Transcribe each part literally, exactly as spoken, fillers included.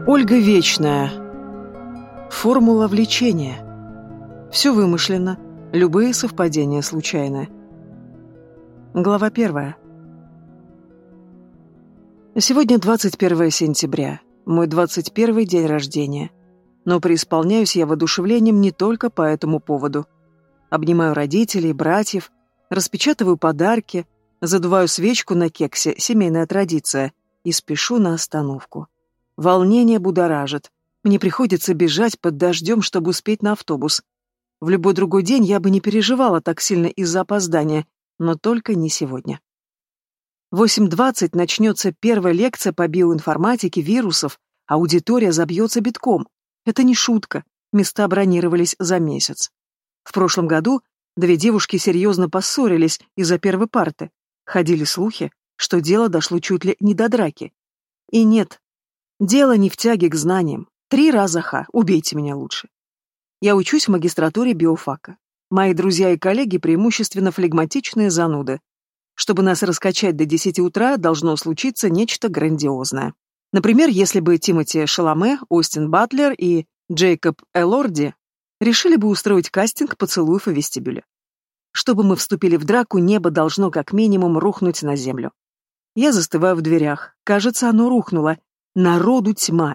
Ольга Вечная. Формула влечения. Все вымышленно, любые совпадения случайны. Глава первая. Сегодня двадцать первое сентября, мой двадцать первый день рождения. Но преисполняюсь я воодушевлением не только по этому поводу. Обнимаю родителей, братьев, распечатываю подарки, задуваю свечку на кексе, семейная традиция, и спешу на остановку. Волнение будоражит. Мне приходится бежать под дождем, чтобы успеть на автобус. В любой другой день я бы не переживала так сильно из-за опоздания, но только не сегодня. В восемь двадцать начнется первая лекция по биоинформатике вирусов, аудитория забьется битком. Это не шутка, места бронировались за месяц. В прошлом году две девушки серьезно поссорились из-за первой парты. Ходили слухи, что дело дошло чуть ли не до драки. И нет, дело не в тяге к знаниям. Три раза ха, убейте меня лучше. Я учусь в магистратуре биофака. Мои друзья и коллеги преимущественно флегматичные зануды. Чтобы нас раскачать до десяти утра, должно случиться нечто грандиозное. Например, если бы Тимоти Шаломе, Остин Батлер и Джейкоб Элорди решили бы устроить кастинг поцелуев в вестибюле. Чтобы мы вступили в драку, небо должно как минимум рухнуть на землю. Я застываю в дверях. Кажется, оно рухнуло. Народу тьма.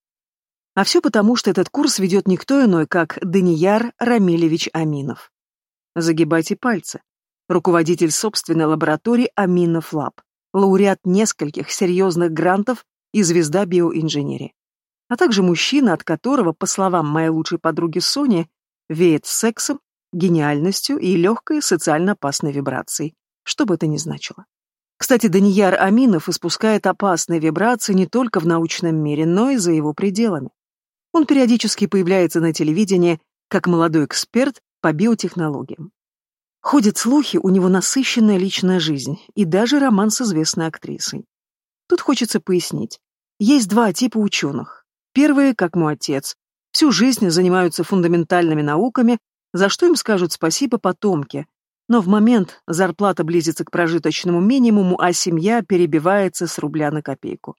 А все потому, что этот курс ведет никто иной, как Данияр Рамилевич Аминов. Загибайте пальцы. Руководитель собственной лаборатории Аминов Лаб. Лауреат нескольких серьезных грантов и звезда биоинженерии. А также мужчина, от которого, по словам моей лучшей подруги Сони, веет сексом, гениальностью и легкой социально опасной вибрацией, что бы это ни значило. Кстати, Данияр Аминов испускает опасные вибрации не только в научном мире, но и за его пределами. Он периодически появляется на телевидении как молодой эксперт по биотехнологиям. Ходят слухи, у него насыщенная личная жизнь и даже роман с известной актрисой. Тут хочется пояснить. Есть два типа ученых. Первые, как мой отец, всю жизнь занимаются фундаментальными науками, за что им скажут спасибо потомки. Но в момент зарплата близится к прожиточному минимуму, а семья перебивается с рубля на копейку.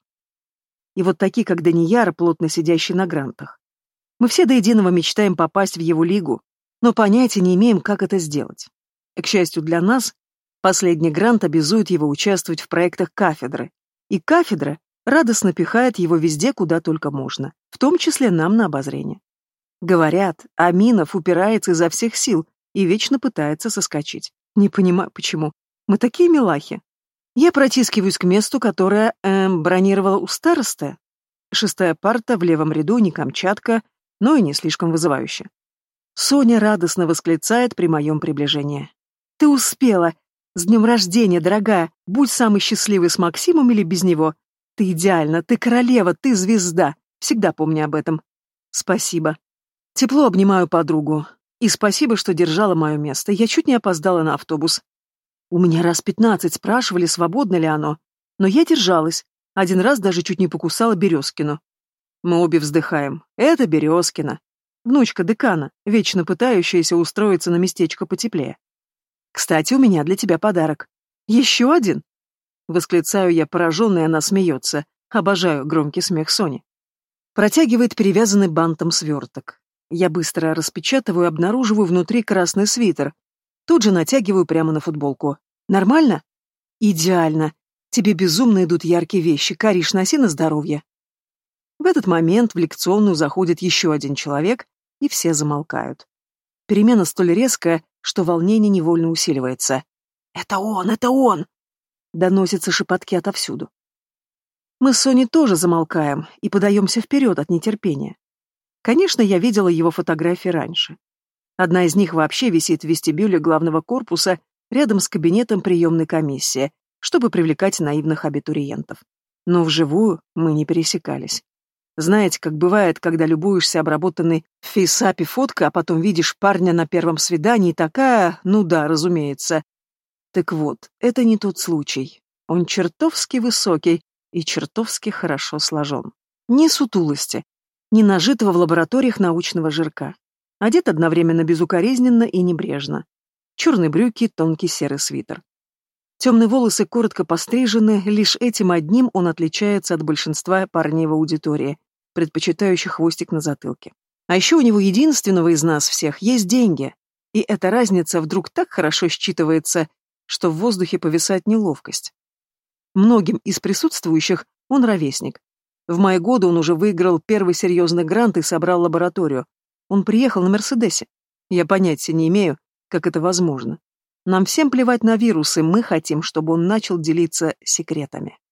И вот такие, как Данияр, плотно сидящие на грантах. Мы все до единого мечтаем попасть в его лигу, но понятия не имеем, как это сделать. И, к счастью для нас, последний грант обязует его участвовать в проектах кафедры. И кафедра радостно пихает его везде, куда только можно, в том числе нам на обозрение. Говорят, Аминов упирается изо всех сил и вечно пытается соскочить. Не понимаю, почему. Мы такие милахи. Я протискиваюсь к месту, которое, эм, бронировала у старосты. Шестая парта в левом ряду, не Камчатка, но и не слишком вызывающе. Соня радостно восклицает при моем приближении. «Ты успела! С днем рождения, дорогая! Будь самой счастливой с Максимом или без него! Ты идеальна, ты королева, ты звезда! Всегда помни об этом!» «Спасибо!» Тепло обнимаю подругу. И спасибо, что держала мое место. Я чуть не опоздала на автобус. У меня раз пятнадцать спрашивали, свободно ли оно. Но я держалась. Один раз даже чуть не покусала Березкину. Мы обе вздыхаем. Это Березкина. Внучка декана, вечно пытающаяся устроиться на местечко потеплее. Кстати, у меня для тебя подарок. Еще один? Восклицаю я, пораженная, она смеется. Обожаю громкий смех Сони. Протягивает перевязанный бантом сверток. Я быстро распечатываю и обнаруживаю внутри красный свитер. Тут же натягиваю прямо на футболку. Нормально? Идеально. Тебе безумно идут яркие вещи. Кариш, носи на здоровье. В этот момент в лекционную заходит еще один человек, и все замолкают. Перемена столь резкая, что волнение невольно усиливается. «Это он! Это он!» Доносятся шепотки отовсюду. Мы с Соней тоже замолкаем и подаемся вперед от нетерпения. Конечно, я видела его фотографии раньше. Одна из них вообще висит в вестибюле главного корпуса рядом с кабинетом приемной комиссии, чтобы привлекать наивных абитуриентов. Но вживую мы не пересекались. Знаете, как бывает, когда любуешься обработанной в фейсапе фоткой, а потом видишь парня на первом свидании, такая, ну да, разумеется. Так вот, это не тот случай. Он чертовски высокий и чертовски хорошо сложен. Ни сутулости, ни нажитого в лабораториях научного жирка. Одет одновременно безукоризненно и небрежно. Черные брюки, тонкий серый свитер. Темные волосы коротко пострижены, лишь этим одним он отличается от большинства парней в аудитории. предпочитающий хвостик на затылке. А еще у него единственного из нас всех есть деньги. И эта разница вдруг так хорошо считывается, что в воздухе повисает неловкость. Многим из присутствующих он ровесник. В мои годы он уже выиграл первый серьезный грант и собрал лабораторию. Он приехал на Мерседесе. Я понятия не имею, как это возможно. Нам всем плевать на вирусы, мы хотим, чтобы он начал делиться секретами.